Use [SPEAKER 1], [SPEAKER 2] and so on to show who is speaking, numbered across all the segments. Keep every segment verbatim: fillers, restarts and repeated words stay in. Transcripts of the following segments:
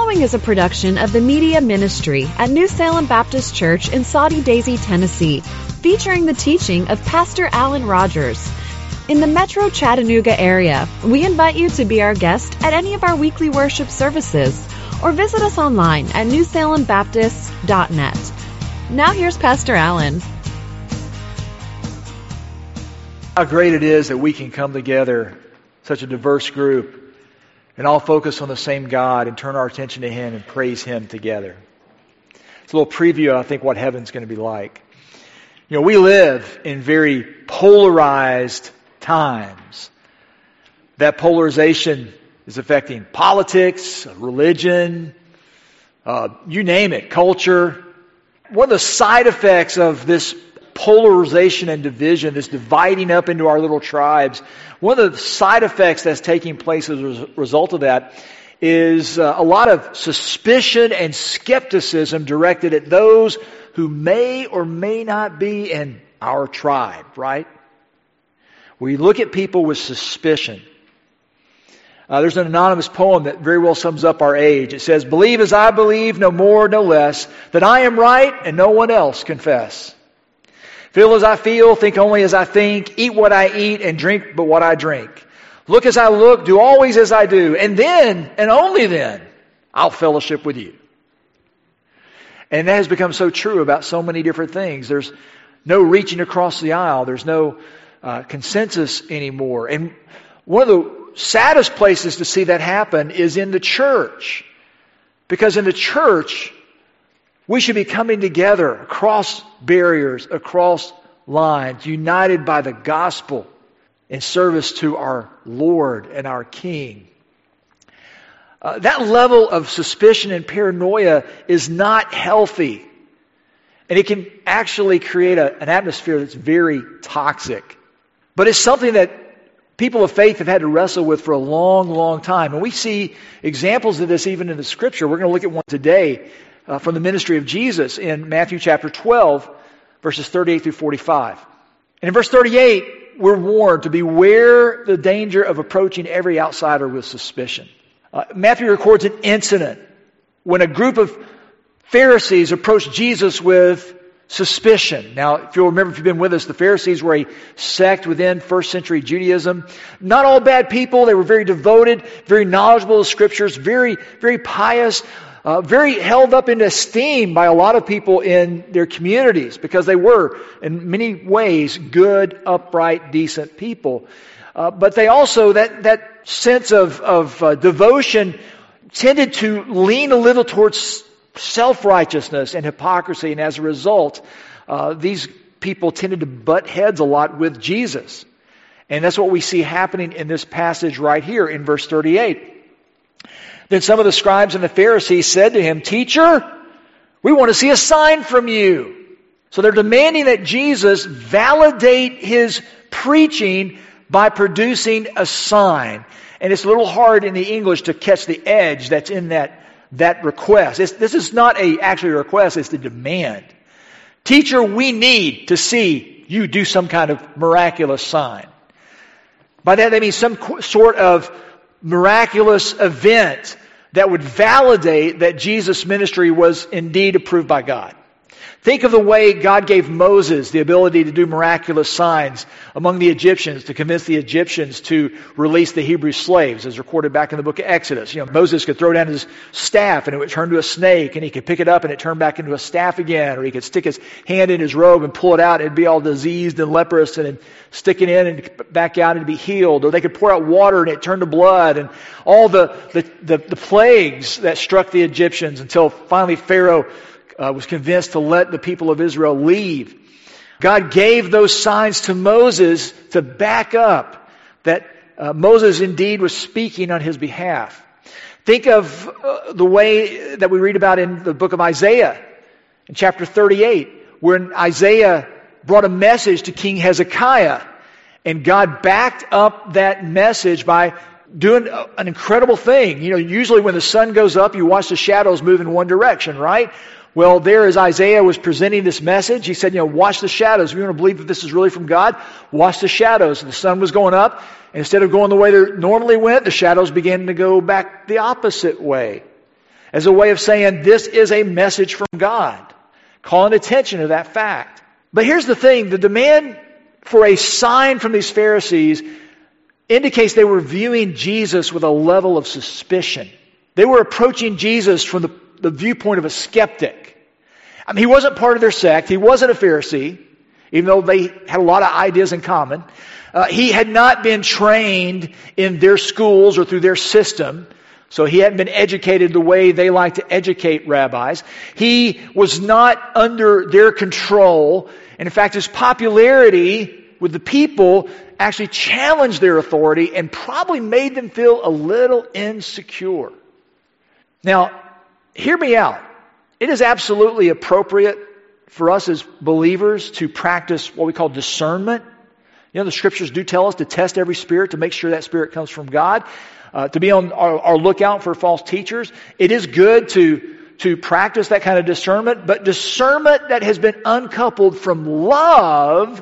[SPEAKER 1] following is a production of the Media Ministry at New Salem Baptist Church in Soddy Daisy, Tennessee, featuring the teaching of Pastor Alan Rogers. In the Metro Chattanooga area, we invite you to be our guest at any of our weekly worship services or visit us online at new salem baptist dot net. Now here's Pastor Alan.
[SPEAKER 2] How great it is that we can come together, such a diverse group, and all focus on the same God and turn our attention to Him and praise Him together. It's a little preview of, I think, what heaven's going to be like. You know, we live in very polarized times. That polarization is affecting politics, religion, uh, you name it, culture. One of the side effects of this polarization and division, this dividing up into our little tribes, one of the side effects that's taking place as a result of that is uh, a lot of suspicion and skepticism directed at those who may or may not be in our tribe, right? We look at people with suspicion. Uh, there's an anonymous poem that very well sums up our age. It says, "Believe as I believe, no more, no less, that I am right and no one else confess. Feel as I feel, think only as I think, eat what I eat, and drink but what I drink. Look as I look, do always as I do, and then, and only then, I'll fellowship with you." And that has become so true about so many different things. There's no reaching across the aisle. There's no uh, consensus anymore. And one of the saddest places to see that happen is in the church. Because in the church, we should be coming together across barriers, across lines, united by the gospel in service to our Lord and our King. Uh, that level of suspicion and paranoia is not healthy. And it can actually create a, an atmosphere that's very toxic. But it's something that people of faith have had to wrestle with for a long, long time. And we see examples of this even in the Scripture. We're going to look at one today uh, from the ministry of Jesus in Matthew chapter twelve, verses thirty-eight through forty-five. And in verse thirty-eight, we're warned to beware the danger of approaching every outsider with suspicion. Uh, Matthew records an incident when a group of Pharisees approached Jesus with suspicion. Now, if you'll remember, if you've been with us, the Pharisees were a sect within first century Judaism. Not all bad people. They were very devoted, very knowledgeable of Scriptures, very, very pious, uh, very held up in esteem by a lot of people in their communities because they were, in many ways, good, upright, decent people. Uh, but they also, that, that sense of, of uh, devotion tended to lean a little towards self-righteousness and hypocrisy, and as a result, uh, these people tended to butt heads a lot with Jesus. And that's what we see happening in this passage right here in verse thirty-eight. Then some of the scribes and the Pharisees said to him, "Teacher, we want to see a sign from you." So they're demanding that Jesus validate his preaching by producing a sign. And it's a little hard in the English to catch the edge that's in that that request. It's, this is not a actually a request, it's the demand. "Teacher, we need to see you do some kind of miraculous sign." By that they mean some qu- sort of miraculous event that would validate that Jesus' ministry was indeed approved by God. Think of the way God gave Moses the ability to do miraculous signs among the Egyptians to convince the Egyptians to release the Hebrew slaves, as recorded back in the book of Exodus. You know, Moses could throw down his staff and it would turn to a snake, and he could pick it up and it turned back into a staff again, or he could stick his hand in his robe and pull it out and it'd be all diseased and leprous, and then stick it in and back out and it'd be healed. Or they could pour out water and it turned to blood, and all the, the, the, the plagues that struck the Egyptians until finally Pharaoh Uh, was convinced to let the people of Israel leave. God gave those signs to Moses to back up that uh, Moses indeed was speaking on his behalf. Think of uh, the way that we read about in the book of Isaiah, in chapter thirty-eight, when Isaiah brought a message to King Hezekiah, and God backed up that message by doing an incredible thing. You know, usually when the sun goes up, you watch the shadows move in one direction, right? Well, there as Isaiah was presenting this message, he said, you know, watch the shadows. If you want to believe that this is really from God, watch the shadows. And the sun was going up, and instead of going the way they normally went, the shadows began to go back the opposite way. as a way of saying this is a message from God, calling attention to that fact. But here's the thing, the demand for a sign from these Pharisees indicates they were viewing Jesus with a level of suspicion. They were approaching Jesus from the, the viewpoint of a skeptic. I mean, he wasn't part of their sect. He wasn't a Pharisee, even though they had a lot of ideas in common. Uh, he had not been trained in their schools or through their system, so he hadn't been educated the way they like to educate rabbis. He was not under their control. And in fact, his popularity with the people actually challenged their authority and probably made them feel a little insecure. Now, hear me out. It is absolutely appropriate for us as believers to practice what we call discernment. You know, the Scriptures do tell us to test every spirit to make sure that spirit comes from God, uh, to be on our, our lookout for false teachers. It is good to, to practice that kind of discernment, but discernment that has been uncoupled from love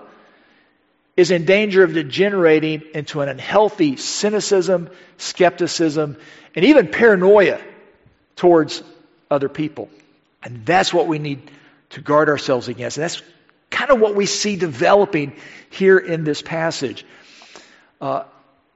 [SPEAKER 2] is in danger of degenerating into an unhealthy cynicism, skepticism, and even paranoia towards other people. And that's what we need to guard ourselves against. And that's kind of what we see developing here in this passage. Uh,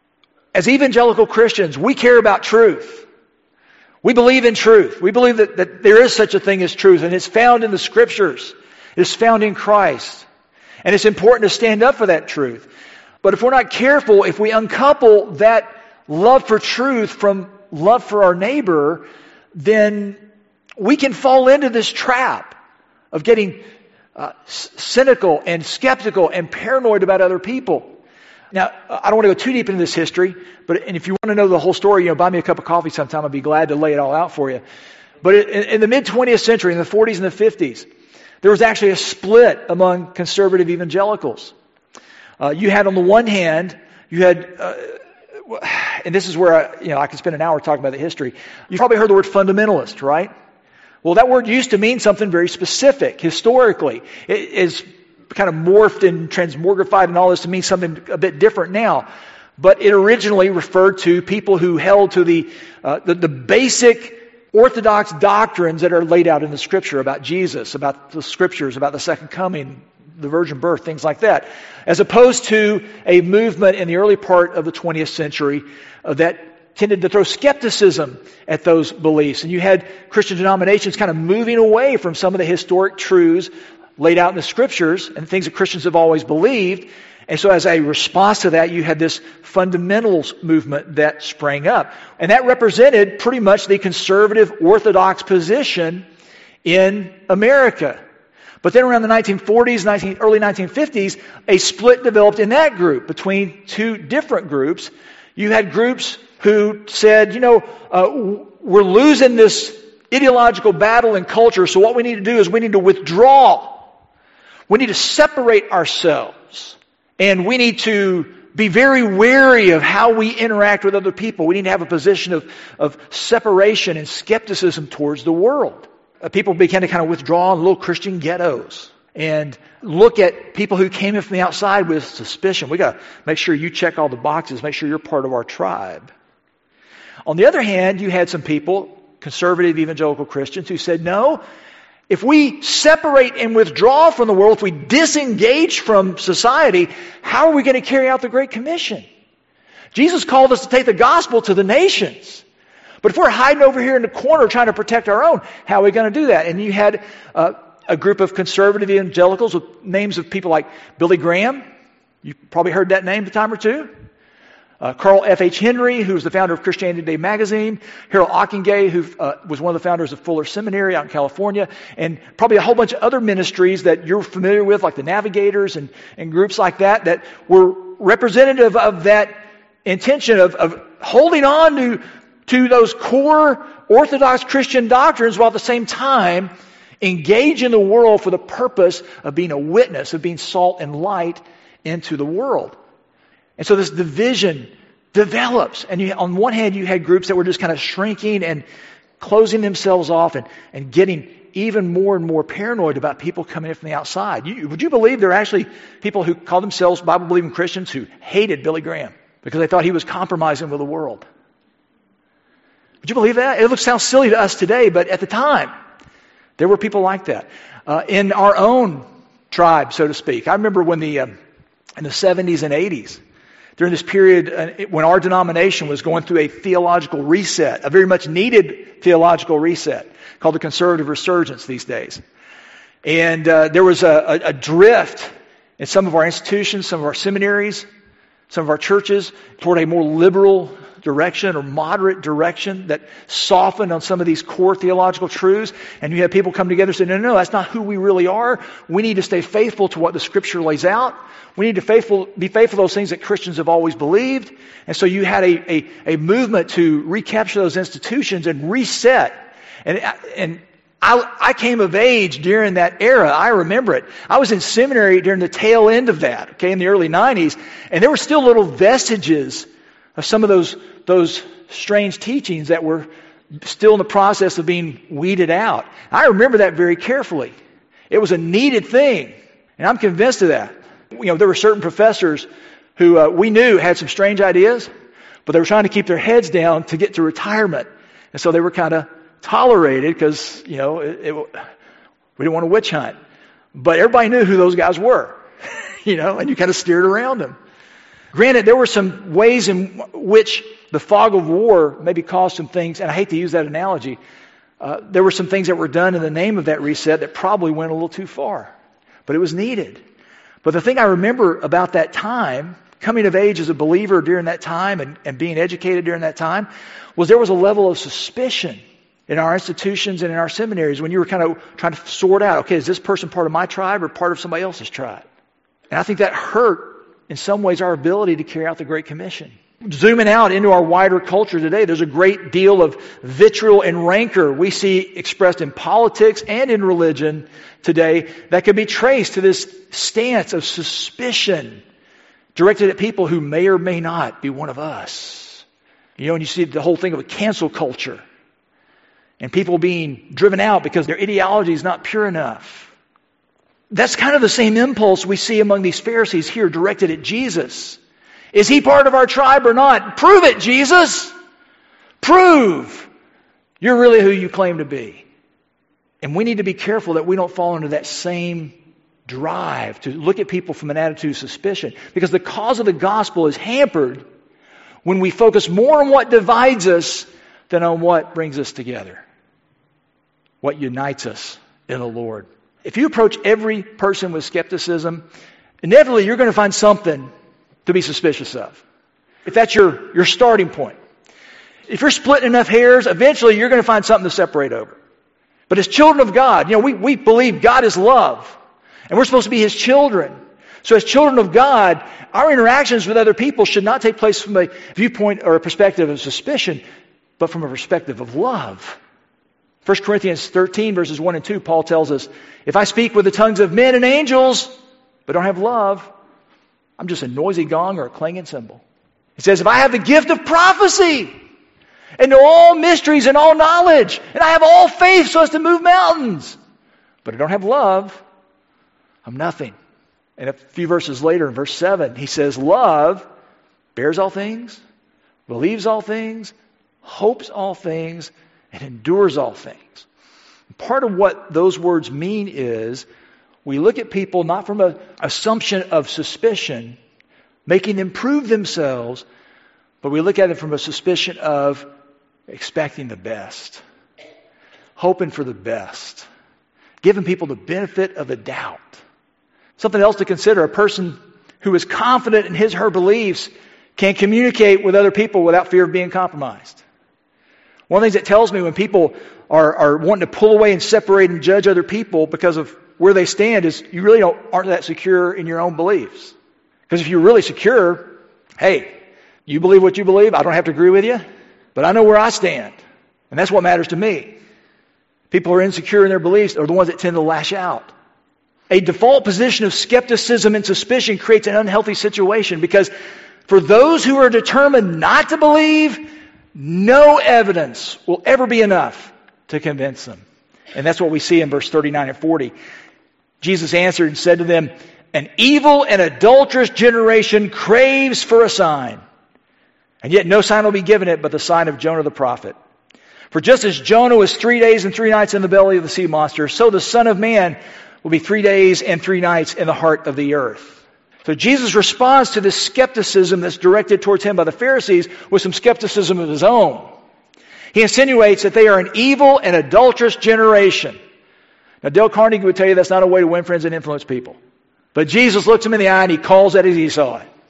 [SPEAKER 2] as evangelical Christians, we care about truth. We believe in truth. We believe that, that there is such a thing as truth, and it's found in the Scriptures. It's found in Christ. And it's important to stand up for that truth. But if we're not careful, if we uncouple that love for truth from love for our neighbor, then we can fall into this trap of getting uh, cynical and skeptical and paranoid about other people. Now, I don't want to go too deep into this history, but and if you want to know the whole story, you know, buy me a cup of coffee sometime. I'd be glad to lay it all out for you. But in, in the mid-twentieth century, in the forties and the fifties, there was actually a split among conservative evangelicals. Uh, you had on the one hand, you had, uh, and this is where I, you know, I could spend an hour talking about the history. You probably heard the word fundamentalist, right? Well, that word used to mean something very specific historically. It is kind of morphed and transmogrified and all this to mean something a bit different now. But it originally referred to people who held to the uh, the, the basic orthodox doctrines that are laid out in the Scripture about Jesus, about the Scriptures, about the second coming, the virgin birth, things like that, as opposed to a movement in the early part of the twentieth century uh, that tended to throw skepticism at those beliefs. And you had Christian denominations kind of moving away from some of the historic truths laid out in the Scriptures and things that Christians have always believed. And so as a response to that, you had this fundamentals movement that sprang up. And that represented pretty much the conservative orthodox position in America. But then around the nineteen forties, nineteen, early nineteen fifties, a split developed in that group between two different groups. You had groups who said, you know, uh, we're losing this ideological battle in culture, so what we need to do is we need to withdraw. We need to separate ourselves. And we need to be very wary of how we interact with other people. We need to have a position of, of separation and skepticism towards the world. Uh, people began to kind of withdraw in little Christian ghettos and look at people who came in from the outside with suspicion. We got to make sure you check all the boxes, make sure you're part of our tribe. On the other hand, you had some people, conservative evangelical Christians, who said, no, if we separate and withdraw from the world, if we disengage from society, how are we going to carry out the Great Commission? Jesus called us to take the gospel to the nations. But if we're hiding over here in the corner trying to protect our own, how are we going to do that? And you had uh, a group of conservative evangelicals with names of people like Billy Graham. You've probably heard that name a time or two. Uh, Carl F H Henry, who was the founder of Christianity Today magazine. Harold Ockenga, who uh, was one of the founders of Fuller Seminary out in California. And probably a whole bunch of other ministries that you're familiar with, like the Navigators and, and groups like that, that were representative of that intention of, of holding on to, to those core Orthodox Christian doctrines while at the same time engage in the world for the purpose of being a witness, of being salt and light into the world. And so this division develops. And you, on one hand, you had groups that were just kind of shrinking and closing themselves off and, and getting even more and more paranoid about people coming in from the outside. You, would you believe there are actually people who call themselves Bible-believing Christians who hated Billy Graham because they thought he was compromising with the world? Would you believe that? It looks sounds silly to us today, but at the time, there were people like that. Uh, in our own tribe, so to speak. I remember when the, um, in the seventies and eighties, during this period uh, when our denomination was going through a theological reset, a very much needed theological reset, called the conservative resurgence these days. And uh, there was a, a, a drift in some of our institutions, some of our seminaries, some of our churches toward a more liberal direction or moderate direction that softened on some of these core theological truths. And you have people come together and say, no, no, no, that's not who we really are. We need to stay faithful to what the Scripture lays out. We need to faithful, be faithful to those things that Christians have always believed. And so you had a, a, a movement to recapture those institutions and reset. And, and I, I came of age during that era. I remember it. I was in seminary during the tail end of that, okay, in the early nineties. And there were still little vestiges of some of those those strange teachings that were still in the process of being weeded out. I remember that very carefully. It was a needed thing, and I'm convinced of that. You know, there were certain professors who uh, we knew had some strange ideas, but they were trying to keep their heads down to get to retirement, and so they were kind of tolerated because, you know, it, it, we didn't want to witch hunt. But everybody knew who those guys were, you know, and you kind of steered around them. Granted, there were some ways in which the fog of war maybe caused some things, and I hate to use that analogy. Uh, there were some things that were done in the name of that reset that probably went a little too far. But it was needed. But the thing I remember about that time, coming of age as a believer during that time and, and being educated during that time, was there was a level of suspicion in our institutions and in our seminaries when you were kind of trying to sort out, okay, is this person part of my tribe or part of somebody else's tribe? And I think that hurt in some ways our ability to carry out the Great Commission. Zooming out into our wider culture today, there's a great deal of vitriol and rancor we see expressed in politics and in religion today that can be traced to this stance of suspicion directed at people who may or may not be one of us. You know, and you see the whole thing of a cancel culture and people being driven out because their ideology is not pure enough. That's kind of the same impulse we see among these Pharisees here directed at Jesus. Is he part of our tribe or not? Prove it, Jesus. Prove you're really who you claim to be. And we need to be careful that we don't fall into that same drive to look at people from an attitude of suspicion. Because the cause of the gospel is hampered when we focus more on what divides us than on what brings us together. What unites us in the Lord. If you approach every person with skepticism, inevitably you're going to find something to be suspicious of. If that's your, your starting point. If you're splitting enough hairs, eventually you're going to find something to separate over. But as children of God, you know, we, we believe God is love. And we're supposed to be His children. So as children of God, our interactions with other people should not take place from a viewpoint or a perspective of suspicion, but from a perspective of love. First Corinthians thirteen, verses one and two, Paul tells us, if I speak with the tongues of men and angels, but don't have love, I'm just a noisy gong or a clanging cymbal. He says, if I have the gift of prophecy, and know all mysteries and all knowledge, and I have all faith so as to move mountains, but I don't have love, I'm nothing. And a few verses later, in verse seven, he says, love bears all things, believes all things, hopes all things, and endures all things. Part of what those words mean is we look at people not from an assumption of suspicion, making them prove themselves, but we look at it from a suspicion of expecting the best, hoping for the best, giving people the benefit of the doubt. Something else to consider, a person who is confident in his or her beliefs can communicate with other people without fear of being compromised. One of the things that tells me when people are, are wanting to pull away and separate and judge other people because of where they stand is you really don't, aren't that secure in your own beliefs. Because if you're really secure, hey, you believe what you believe, I don't have to agree with you, but I know where I stand. And that's what matters to me. People who are insecure in their beliefs are the ones that tend to lash out. A default position of skepticism and suspicion creates an unhealthy situation because for those who are determined not to believe, no evidence will ever be enough to convince them. And that's what we see in verse thirty-nine and forty. Jesus answered and said to them, an evil and adulterous generation craves for a sign, and yet no sign will be given it but the sign of Jonah the prophet. For just as Jonah was three days and three nights in the belly of the sea monster, so the Son of Man will be three days and three nights in the heart of the earth. So Jesus responds to this skepticism that's directed towards him by the Pharisees with some skepticism of his own. He insinuates that they are an evil and adulterous generation. Now, Dale Carnegie would tell you that's not a way to win friends and influence people. But Jesus looks him in the eye and he calls that as he saw it.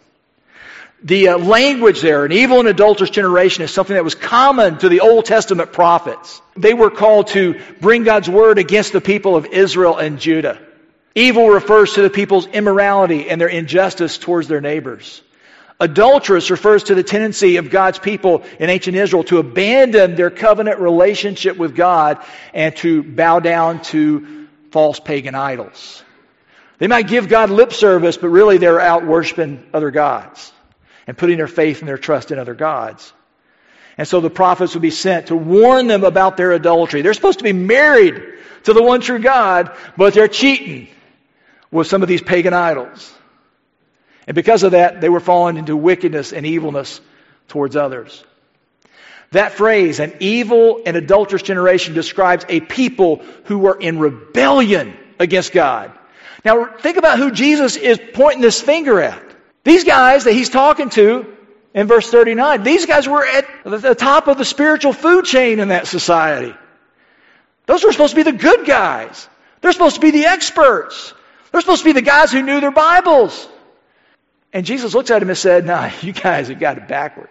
[SPEAKER 2] The uh, language there, an evil and adulterous generation, is something that was common to the Old Testament prophets. They were called to bring God's word against the people of Israel and Judah. Evil refers to the people's immorality and their injustice towards their neighbors. Adulterous refers to the tendency of God's people in ancient Israel to abandon their covenant relationship with God and to bow down to false pagan idols. They might give God lip service, but really they're out worshiping other gods and putting their faith and their trust in other gods. And so the prophets would be sent to warn them about their adultery. They're supposed to be married to the one true God, but they're cheating with some of these pagan idols. And because of that, they were falling into wickedness and evilness towards others. That phrase, an evil and adulterous generation, describes a people who were in rebellion against God. Now, think about who Jesus is pointing this finger at. These guys that he's talking to in verse thirty-nine, these guys were at the top of the spiritual food chain in that society. Those were supposed to be the good guys. They're supposed to be the experts. They're supposed to be the guys who knew their Bibles. And Jesus looks at him and said, nah, you guys have got it backwards.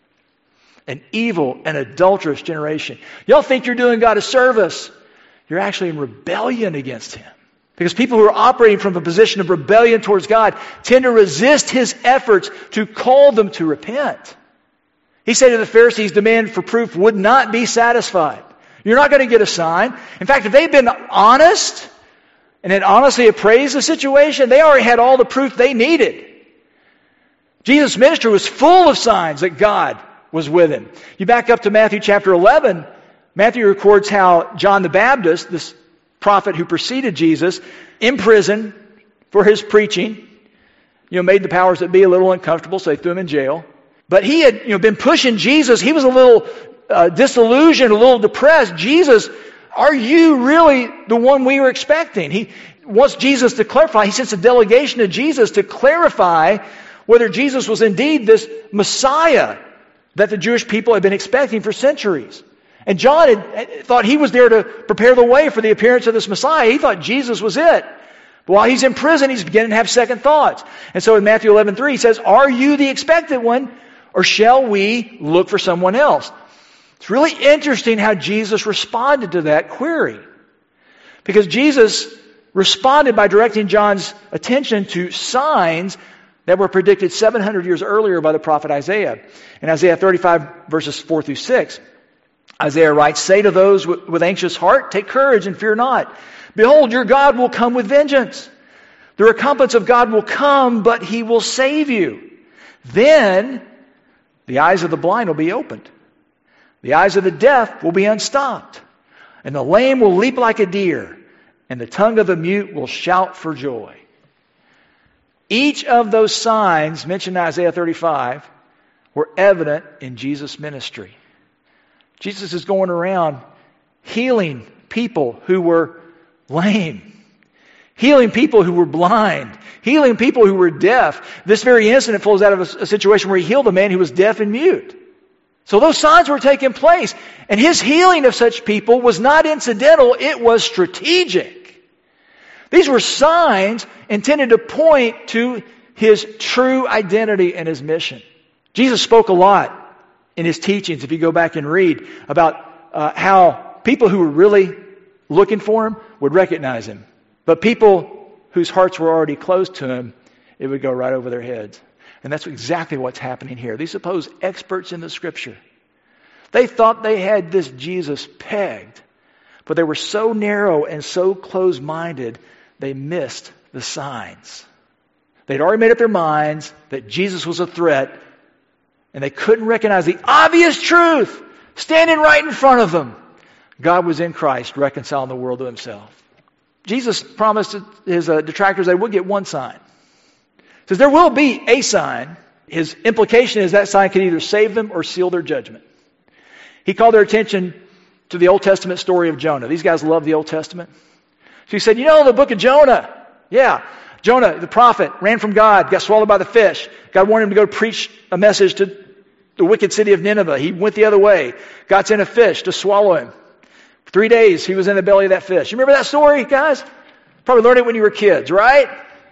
[SPEAKER 2] An evil and adulterous generation. Y'all think you're doing God a service. You're actually in rebellion against Him. Because people who are operating from a position of rebellion towards God tend to resist His efforts to call them to repent. He said to the Pharisees, demand for proof would not be satisfied. You're not going to get a sign. In fact, if they'd been honest and had honestly appraised the situation, they already had all the proof they needed. Jesus' ministry was full of signs that God was with Him. You back up to Matthew chapter eleven, Matthew records how John the Baptist, this prophet who preceded Jesus, in prison for his preaching, you know, made the powers that be a little uncomfortable, so they threw him in jail. But he had, you know, been pushing Jesus. He was a little uh, disillusioned, a little depressed. Jesus, are you really the one we were expecting? He wants Jesus to clarify. He sends a delegation to Jesus to clarify whether Jesus was indeed this Messiah that the Jewish people had been expecting for centuries. And John had thought he was there to prepare the way for the appearance of this Messiah. He thought Jesus was it. But while he's in prison, he's beginning to have second thoughts. And so in Matthew eleven three, he says, are you the expected one, or shall we look for someone else? It's really interesting how Jesus responded to that query. Because Jesus responded by directing John's attention to signs that were predicted seven hundred years earlier by the prophet Isaiah. In Isaiah thirty-five, verses four through six, Isaiah writes, say to those with anxious heart, take courage and fear not. Behold, your God will come with vengeance. The recompense of God will come, but He will save you. Then the eyes of the blind will be opened. The eyes of the deaf will be unstopped. And the lame will leap like a deer. And the tongue of the mute will shout for joy. Each of those signs mentioned in Isaiah thirty-five were evident in Jesus' ministry. Jesus is going around healing people who were lame, healing people who were blind, healing people who were deaf. This very incident flows out of a, a situation where He healed a man who was deaf and mute. So those signs were taking place. And His healing of such people was not incidental, it was strategic. These were signs intended to point to His true identity and His mission. Jesus spoke a lot in His teachings, if you go back and read, about uh, how people who were really looking for Him would recognize Him. But people whose hearts were already closed to Him, it would go right over their heads. And that's exactly what's happening here. These supposed experts in the Scripture, they thought they had this Jesus pegged, but they were so narrow and so closed-minded, they missed the signs. They'd already made up their minds that Jesus was a threat, and they couldn't recognize the obvious truth standing right in front of them. God was in Christ, reconciling the world to Himself. Jesus promised His uh, detractors they would get one sign. He says there will be a sign. His implication is that sign can either save them or seal their judgment. He called their attention to the Old Testament story of Jonah. These guys love the Old Testament. She said, you know the book of Jonah? Yeah. Jonah, the prophet, ran from God, got swallowed by the fish. God wanted him to go preach a message to the wicked city of Nineveh. He went the other way. God sent a fish to swallow him. For three days, he was in the belly of that fish. You remember that story, guys? Probably learned it when you were kids, right?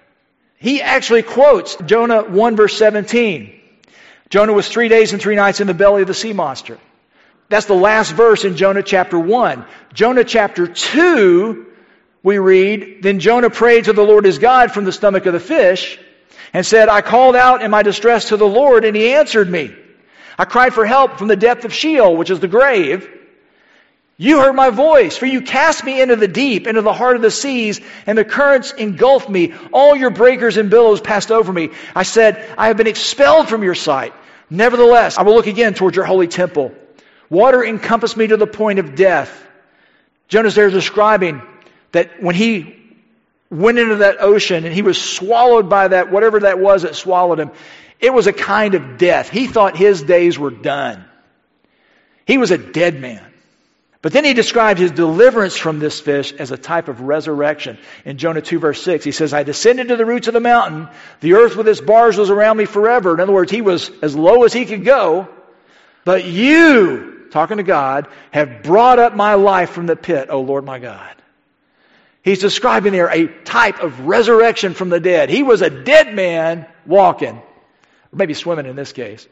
[SPEAKER 2] He actually quotes Jonah one verse seventeen. Jonah was three days and three nights in the belly of the sea monster. That's the last verse in Jonah chapter one. Jonah chapter two, we read, then Jonah prayed to the Lord his God from the stomach of the fish and said, I called out in my distress to the Lord and he answered me. I cried for help from the depth of Sheol, which is the grave. You heard my voice, for you cast me into the deep, into the heart of the seas, and the currents engulfed me. All your breakers and billows passed over me. I said, I have been expelled from your sight. Nevertheless, I will look again towards your holy temple. Water encompassed me to the point of death. Jonah's there describing that when he went into that ocean and he was swallowed by that, whatever that was that swallowed him, it was a kind of death. He thought his days were done. He was a dead man. But then he described his deliverance from this fish as a type of resurrection. In Jonah two verse six, he says, I descended to the roots of the mountain. The earth with its bars was around me forever. In other words, he was as low as he could go. But you, talking to God, have brought up my life from the pit, O Lord my God. He's describing there a type of resurrection from the dead. He was a dead man walking, or maybe swimming in this case.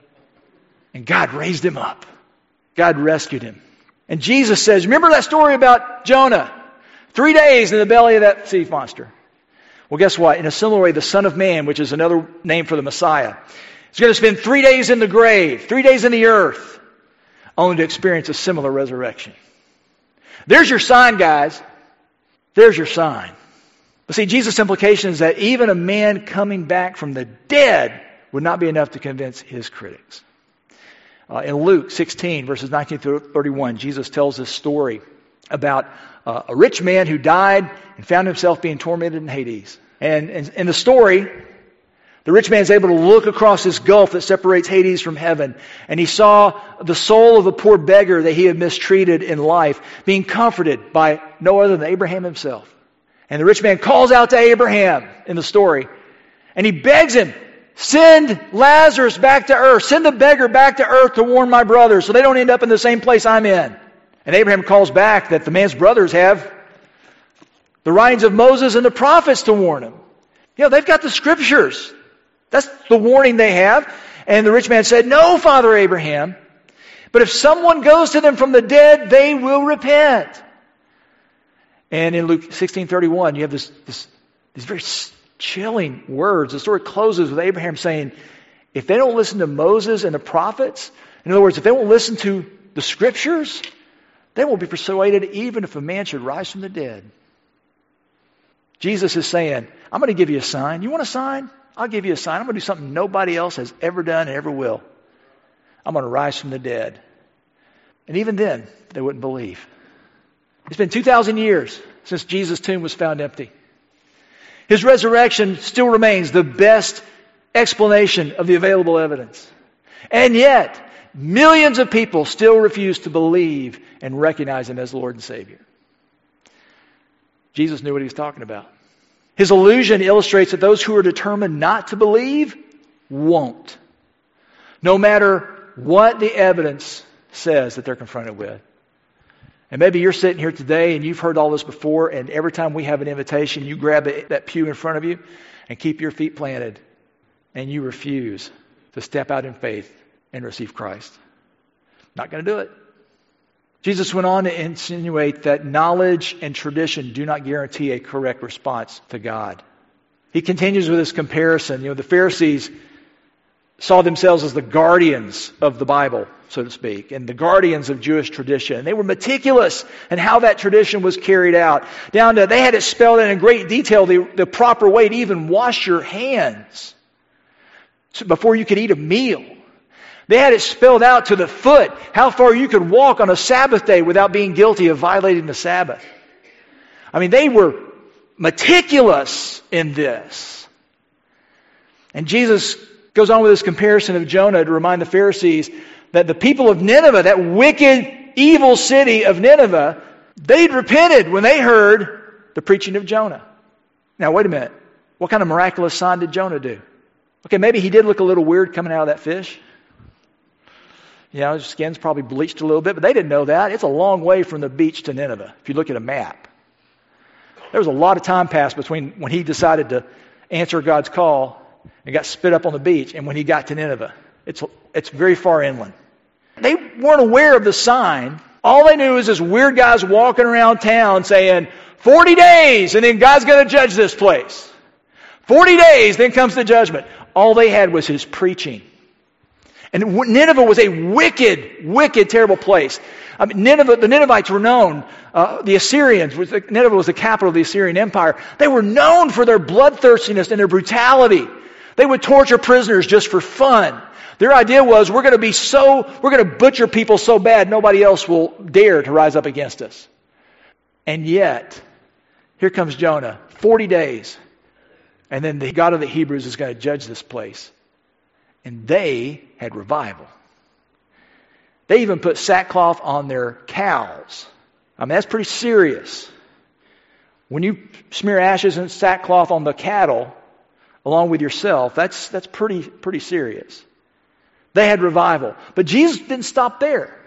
[SPEAKER 2] And God raised him up. God rescued him. And Jesus says, remember that story about Jonah? Three days in the belly of that sea monster. Well, guess what? In a similar way, the Son of Man, which is another name for the Messiah, is going to spend three days in the grave, three days in the earth, only to experience a similar resurrection. There's your sign, guys. There's your sign. But see, Jesus' implication is that even a man coming back from the dead would not be enough to convince his critics. Uh, in Luke sixteen, verses nineteen through thirty-one, Jesus tells this story about uh, a rich man who died and found himself being tormented in Hades. And in the story, the rich man is able to look across this gulf that separates Hades from heaven. And he saw the soul of a poor beggar that he had mistreated in life being comforted by no other than Abraham himself. And the rich man calls out to Abraham in the story. And he begs him, send Lazarus back to earth. Send the beggar back to earth to warn my brothers so they don't end up in the same place I'm in. And Abraham calls back that the man's brothers have the writings of Moses and the prophets to warn him. You know, they've got the scriptures. That's the warning they have. And the rich man said, no, Father Abraham, but if someone goes to them from the dead, they will repent. And in Luke sixteen thirty-one, you have this, this these very chilling words. The story closes with Abraham saying, if they don't listen to Moses and the prophets, in other words, if they won't listen to the scriptures, they won't be persuaded even if a man should rise from the dead. Jesus is saying, I'm going to give you a sign. You want a sign? I'll give you a sign. I'm going to do something nobody else has ever done and ever will. I'm going to rise from the dead. And even then, they wouldn't believe. It's been two thousand years since Jesus' tomb was found empty. His resurrection still remains the best explanation of the available evidence. And yet, millions of people still refuse to believe and recognize Him as Lord and Savior. Jesus knew what He was talking about. His allusion illustrates that those who are determined not to believe won't. No matter what the evidence says that they're confronted with. And maybe you're sitting here today and you've heard all this before, and every time we have an invitation, you grab that pew in front of you and keep your feet planted, and you refuse to step out in faith and receive Christ. Not going to do it. Jesus went on to insinuate that knowledge and tradition do not guarantee a correct response to God. He continues with this comparison. You know, the Pharisees saw themselves as the guardians of the Bible, so to speak, and the guardians of Jewish tradition. And they were meticulous in how that tradition was carried out. Down to, they had it spelled out in great detail, the, the proper way to even wash your hands before you could eat a meal. They had it spelled out to the foot, how far you could walk on a Sabbath day without being guilty of violating the Sabbath. I mean, they were meticulous in this. And Jesus goes on with this comparison of Jonah to remind the Pharisees that the people of Nineveh, that wicked evil city of Nineveh, they'd repented when they heard the preaching of Jonah. Now, wait a minute. What kind of miraculous sign did Jonah do? Okay, maybe he did look a little weird coming out of that fish. You know, his skin's probably bleached a little bit, but they didn't know that. It's a long way from the beach to Nineveh, if you look at a map. There was a lot of time passed between when he decided to answer God's call and got spit up on the beach and when he got to Nineveh. It's, it's very far inland. They weren't aware of the sign. All they knew is this weird guy's walking around town saying, forty days, and then God's going to judge this place. forty days, then comes the judgment. All they had was his preaching. And Nineveh was a wicked, wicked, terrible place. I mean, Nineveh, the Ninevites were known. Uh, the Assyrians, was, Nineveh was the capital of the Assyrian Empire. They were known for their bloodthirstiness and their brutality. They would torture prisoners just for fun. Their idea was, we're going to be so, we're going to butcher people so bad, nobody else will dare to rise up against us. And yet, here comes Jonah, forty days. And then the God of the Hebrews is going to judge this place. And they had revival. They even put sackcloth on their cows. I mean, that's pretty serious. When you smear ashes and sackcloth on the cattle, along with yourself, that's that's pretty pretty serious. They had revival. But Jesus didn't stop there.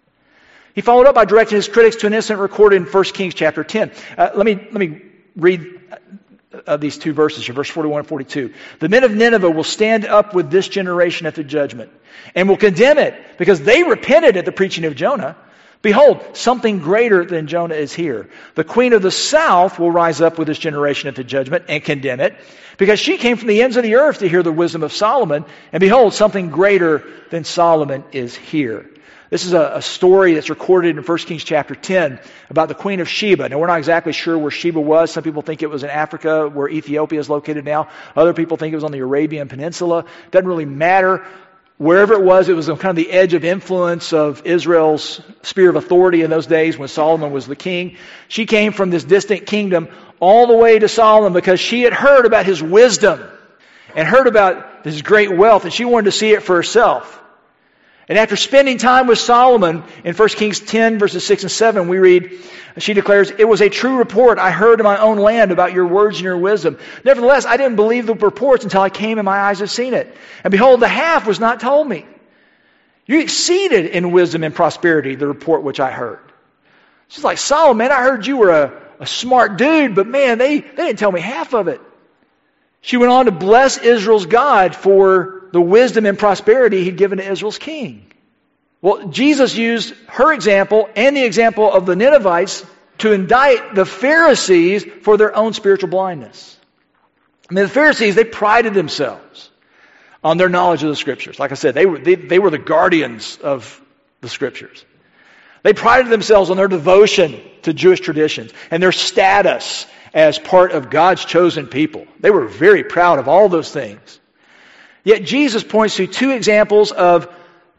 [SPEAKER 2] He followed up by directing his critics to an incident recorded in First Kings chapter ten. Uh, let me let me read uh, these two verses here, verse forty-one and forty-two. The men of Nineveh will stand up with this generation at the judgment and will condemn it because they repented at the preaching of Jonah. Behold, something greater than Jonah is here. The queen of the south will rise up with this generation at the judgment and condemn it, because she came from the ends of the earth to hear the wisdom of Solomon, and behold, something greater than Solomon is here. This is a, a story that's recorded in First Kings chapter ten about the Queen of Sheba. Now, we're not exactly sure where Sheba was. Some people think it was in Africa, where Ethiopia is located now. Other people think it was on the Arabian Peninsula. Doesn't really matter. Wherever it was, it was on kind of the edge of influence of Israel's sphere of authority in those days when Solomon was the king. She came from this distant kingdom all the way to Solomon because she had heard about his wisdom and heard about his great wealth, and she wanted to see it for herself. And after spending time with Solomon, in First Kings ten, verses six and seven, we read, she declares, "It was a true report I heard in my own land about your words and your wisdom. Nevertheless, I didn't believe the reports until I came and my eyes have seen it. And behold, the half was not told me. You exceeded in wisdom and prosperity the report which I heard." She's like, "Solomon, I heard you were a, a smart dude, but man, they, they didn't tell me half of it." She went on to bless Israel's God for the wisdom and prosperity he'd given to Israel's king. Well, Jesus used her example and the example of the Ninevites to indict the Pharisees for their own spiritual blindness. I mean, the Pharisees, they prided themselves on their knowledge of the Scriptures. Like I said, they were, they, they were the guardians of the Scriptures. They prided themselves on their devotion to Jewish traditions and their status as part of God's chosen people. They were very proud of all those things. Yet Jesus points to two examples of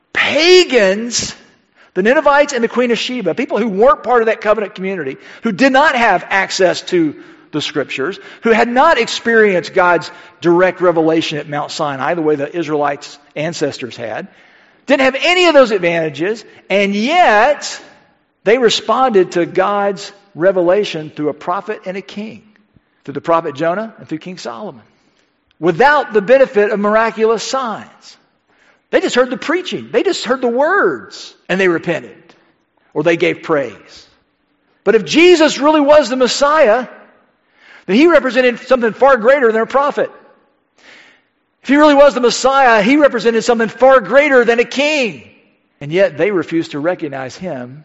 [SPEAKER 2] pagans, the Ninevites and the Queen of Sheba, people who weren't part of that covenant community, who did not have access to the Scriptures, who had not experienced God's direct revelation at Mount Sinai the way the Israelites' ancestors had, didn't have any of those advantages, and yet they responded to God's revelation through a prophet and a king, through the prophet Jonah and through King Solomon, without the benefit of miraculous signs. They just heard the preaching. They just heard the words, and they repented, or they gave praise. But if Jesus really was the Messiah, then he represented something far greater than a prophet. If he really was the Messiah, he represented something far greater than a king. And yet they refused to recognize him,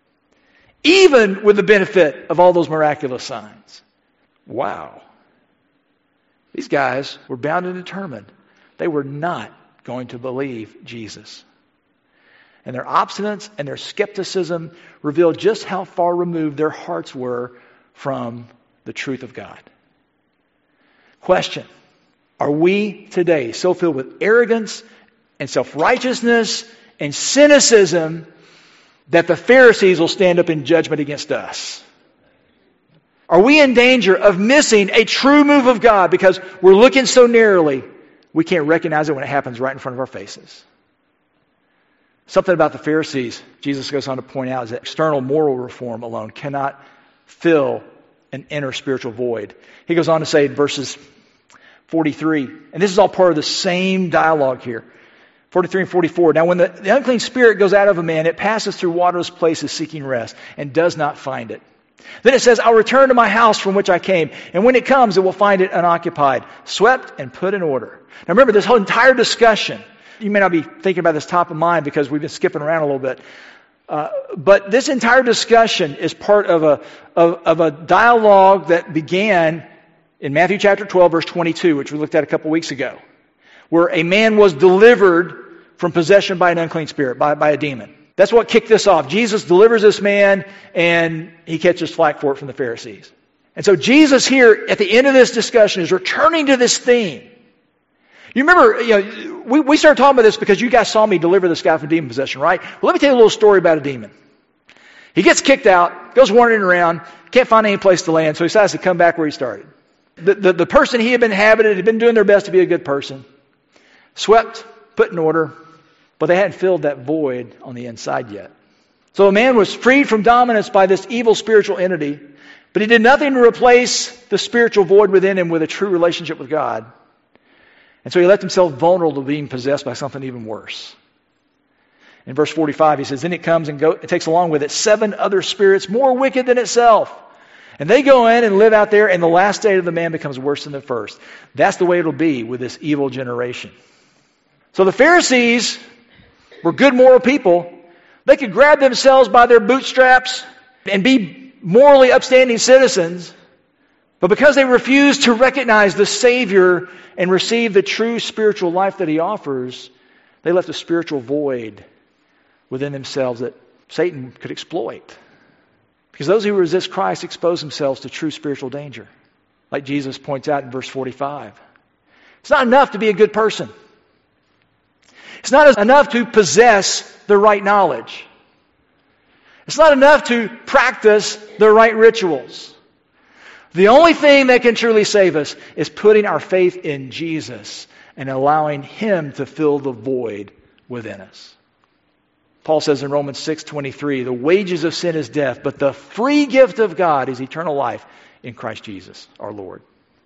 [SPEAKER 2] even with the benefit of all those miraculous signs. Wow. These guys were bound and determined. They were not going to believe Jesus. And their obstinance and their skepticism revealed just how far removed their hearts were from the truth of God. Question: are we today so filled with arrogance and self-righteousness and cynicism that the Pharisees will stand up in judgment against us? Are we in danger of missing a true move of God because we're looking so narrowly we can't recognize it when it happens right in front of our faces? Something about the Pharisees, Jesus goes on to point out, is that external moral reform alone cannot fill an inner spiritual void. He goes on to say in verses forty-three, and this is all part of the same dialogue here, forty-three and forty-four. Now when the, the unclean spirit goes out of a man, it passes through waterless places seeking rest, and does not find it. Then it says, I'll return to my house from which I came, and when it comes, it will find it unoccupied, swept and put in order. Now remember, this whole entire discussion, you may not be thinking about this top of mind because we've been skipping around a little bit, uh, but this entire discussion is part of a, of, of a dialogue that began in Matthew chapter twelve, verse twenty-two, which we looked at a couple weeks ago, where a man was delivered from possession by an unclean spirit, by, by a demon. That's what kicked this off. Jesus delivers this man, and he catches flack for it from the Pharisees. And so Jesus here, at the end of this discussion, is returning to this theme. You remember, you know, we, we started talking about this because you guys saw me deliver this guy from demon possession, right? Well, let me tell you a little story about a demon. He gets kicked out, goes wandering around, can't find any place to land, so he decides to come back where he started. The, the, the person he had been inhabited had been doing their best to be a good person. Swept, put in order, but they hadn't filled that void on the inside yet. So a man was freed from dominance by this evil spiritual entity, but he did nothing to replace the spiritual void within him with a true relationship with God. And so he left himself vulnerable to being possessed by something even worse. In verse forty-five, he says, then it comes and go, it takes along with it seven other spirits more wicked than itself. And they go in and live out there, and the last state of the man becomes worse than the first. That's the way it'll be with this evil generation. So the Pharisees were good moral people. They could grab themselves by their bootstraps and be morally upstanding citizens. But because they refused to recognize the Savior and receive the true spiritual life that He offers, they left a spiritual void within themselves that Satan could exploit. Because those who resist Christ expose themselves to true spiritual danger. Like Jesus points out in verse forty-five. It's not enough to be a good person. It's not enough to possess the right knowledge. It's not enough to practice the right rituals. The only thing that can truly save us is putting our faith in Jesus and allowing Him to fill the void within us. Paul says in Romans six twenty-three, the wages of sin is death, but the free gift of God is eternal life in Christ Jesus, our Lord.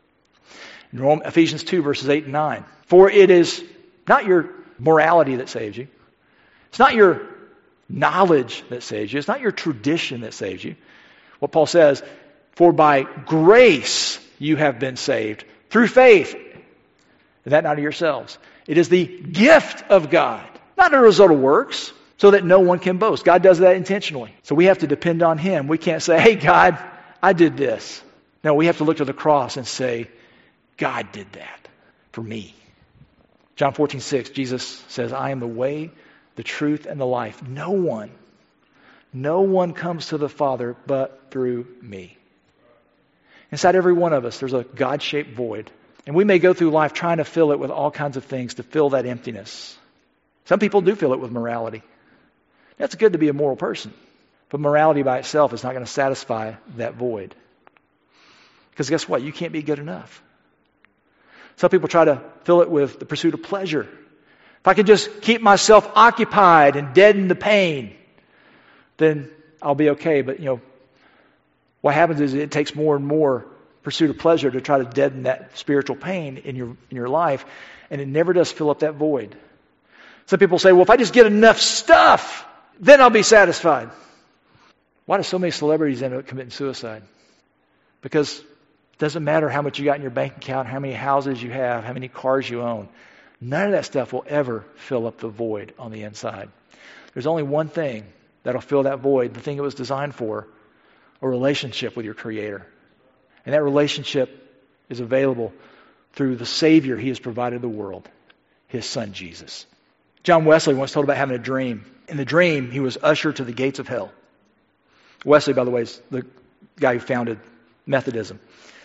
[SPEAKER 2] In Rome, Ephesians two, verses eight and nine, for it is not your morality that saves you. It's not your knowledge that saves you. It's not your tradition that saves you. What Paul says, for by grace you have been saved through faith, and that not of yourselves. It is the gift of God, not a result of works, so that no one can boast. God does that intentionally. So we have to depend on Him. We can't say, hey, God, I did this. No, we have to look to the cross and say, God did that for me. John fourteen six, Jesus says, I am the way, the truth, and the life. No one, no one comes to the Father but through me. Inside every one of us, there's a God-shaped void. And we may go through life trying to fill it with all kinds of things to fill that emptiness. Some people do fill it with morality. That's good to be a moral person. But morality by itself is not going to satisfy that void. Because guess what? You can't be good enough. Some people try to fill it with the pursuit of pleasure. If I could just keep myself occupied and deaden the pain, then I'll be okay. But, you know, what happens is it takes more and more pursuit of pleasure to try to deaden that spiritual pain in your in your life, and it never does fill up that void. Some people say, well, if I just get enough stuff, then I'll be satisfied. Why do so many celebrities end up committing suicide? Because it doesn't matter how much you got in your bank account, how many houses you have, how many cars you own. None of that stuff will ever fill up the void on the inside. There's only one thing that'll fill that void, the thing it was designed for, a relationship with your Creator. And that relationship is available through the Savior He has provided the world, His Son Jesus. John Wesley once told about having a dream. In the dream, he was ushered to the gates of hell. Wesley, by the way, is the guy who founded Methodism.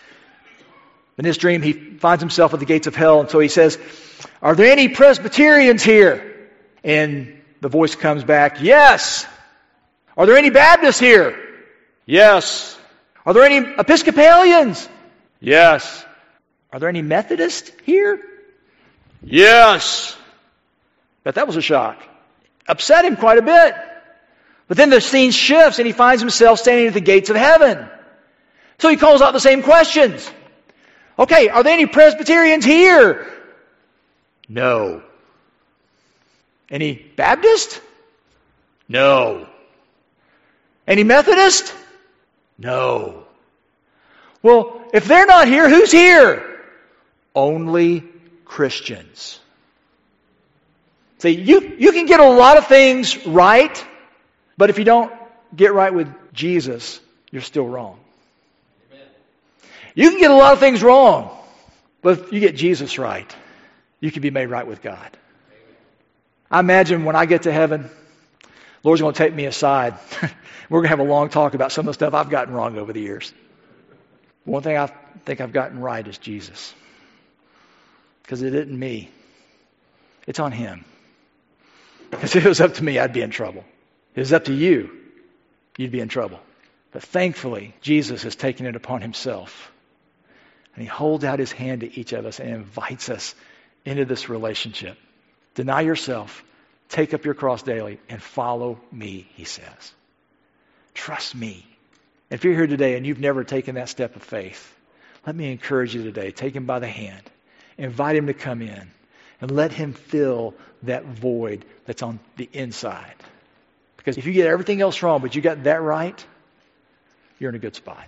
[SPEAKER 2] In his dream, he finds himself at the gates of hell, and so he says, are there any Presbyterians here? And the voice comes back, yes. Are there any Baptists here? Yes. Are there any Episcopalians? Yes. Are there any Methodists here? Yes. But that was a shock. upset him quite a bit. But then the scene shifts and he finds himself standing at the gates of heaven. So he calls out the same questions. Okay, are there any Presbyterians here? No. Any Baptist? No. Any Methodist? No. Well, if they're not here, who's here? Only Christians. See, you, you can get a lot of things right, but if you don't get right with Jesus, you're still wrong. Amen. You can get a lot of things wrong, but if you get Jesus right, you can be made right with God. Amen. I imagine when I get to heaven, the Lord's going to take me aside. We're going to have a long talk about some of the stuff I've gotten wrong over the years. One thing I think I've gotten right is Jesus. Because it isn't me. It's on Him. Because if it was up to me, I'd be in trouble. If it was up to you, you'd be in trouble. But thankfully, Jesus has taken it upon Himself. And He holds out His hand to each of us and invites us into this relationship. Deny yourself, take up your cross daily, and follow me, He says. Trust me. If you're here today and you've never taken that step of faith, let me encourage you today. Take Him by the hand. Invite Him to come in. And let Him fill that void that's on the inside. Because if you get everything else wrong, but you got that right, you're in a good spot.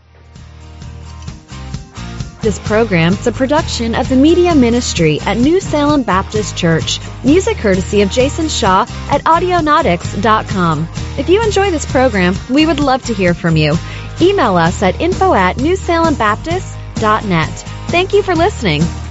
[SPEAKER 1] This program is a production of the Media Ministry at New Salem Baptist Church. Music courtesy of Jason Shaw at audionautics dot com. If you enjoy this program, we would love to hear from you. Email us at info at new salem baptist dot net. Thank you for listening.